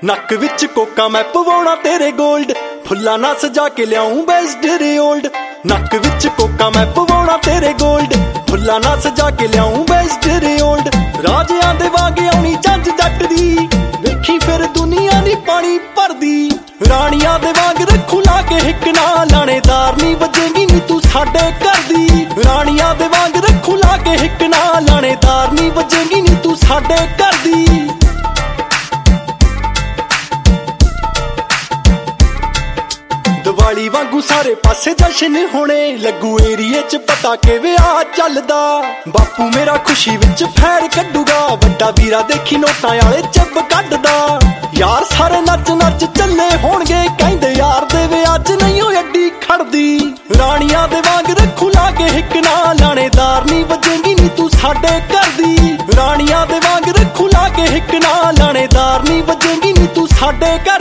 ਨੱਕ ਵਿੱਚ ਕੋਕਾ ਮੈਂ ਪਵਾਉਣਾ ਤੇਰੇ ਗੋਲਡ, ਫੁੱਲਾਂ ਨਾਲ ਸਜਾ ਕੇ ਲਿਆਉਂ ਬੈਸਟ ਰਿਓਲਡ। ਨੱਕ ਵਿੱਚ ਕੋਕਾ ਮੈਂ ਪਵਾਉਣਾ ਤੇਰੇ ਗੋਲਡ, ਫੁੱਲਾਂ ਨਾਲ ਸਜਾ ਕੇ ਲਿਆਉਂ ਬੈਸਟ ਰਿਓਲਡ। ਰਾਜਿਆਂ ਦੇ ਵਾਂਗ ਆਉਣੀ ਜੱਜ ਜੱਟ ਦੀ, ਵੇਖੀ ਫਿਰ ਦੁਨੀਆ ਦੀ ਪਾਣੀ ਭਰਦੀ। ਰਾਣੀਆਂ ਦੇ ਵਾਂਗ ਰੱਖੂ ਲਾ ਕੇ ਹਿੱਕ ਨਾ, ਲਾਣੇਦਾਰ ਨੀ ਵੱਜੇਗੀ ਨੀ ਤੂੰ ਸਾਡੇ ਘਰ ਦੀ। ਰਾਣੀਆਂ ਦੇ ਵਾਂਗ ਰੱਖੂ ਲਾ ਕੇ ਹਿੱਕ ਨਾ, ਲਾਣੇਦਾਰ ਨੀ ਵੱਜੇਗੀ ਨੀ ਤੂੰ ਸਾਡੇ ਘਰ ਦੀ। ਦੀਵਾਲੀ ਵਾਂਗੂ ਸਾਰੇ ਪਾਸੇ ਜਸ਼ਨ ਹੋਣੇ, ਲੱਗੂ ਏਰੀਏ ਚ ਪਤਾ ਕਿ ਵਿਆਹ ਚੱਲਦਾ। ਬਾਪੂ ਮੇਰਾ ਖੁਸ਼ੀ ਵਿੱਚ ਫੈਰ ਕੱਢੂਗਾ, ਵੱਡਾ ਵੀਰਾ ਦੇਖੀ ਨੋਟਾਂ ਵਾਲੇ ਚੱਬ ਕੱਢਦਾ। ਯਾਰ ਸਾਰੇ ਨੱਚ ਨੱਚ ਚੱਲੇ ਹੋਣਗੇ, ਕਹਿੰਦੇ ਯਾਰ ਦੇ ਵਿਆਹ ਚ ਨਹੀਂ ਉਹ ਅੱਡੀ ਖੜਦੀ। ਰਾਣੀਆਂ ਦੇ ਵਾਂਗ ਰੱਖੂ ਲਾ ਕੇ ਹਿੱਕ ਨਾ, ਲਾਣੇਦਾਰ ਨੀ ਵੱਜੇਗੀ ਨੀ ਤੂੰ ਸਾਡੇ ਘਰ ਦੀ। ਰਾਣੀਆਂ ਦੇ ਵਾਂਗ ਰੱਖੂ ਲਾ ਕੇ ਹਿੱਕ ਨਾ, ਲਾਣੇਦਾਰ ਨੀ ਵੱਜੇਗੀ ਨੀ ਤੂੰ ਸਾਡੇ ਘਰ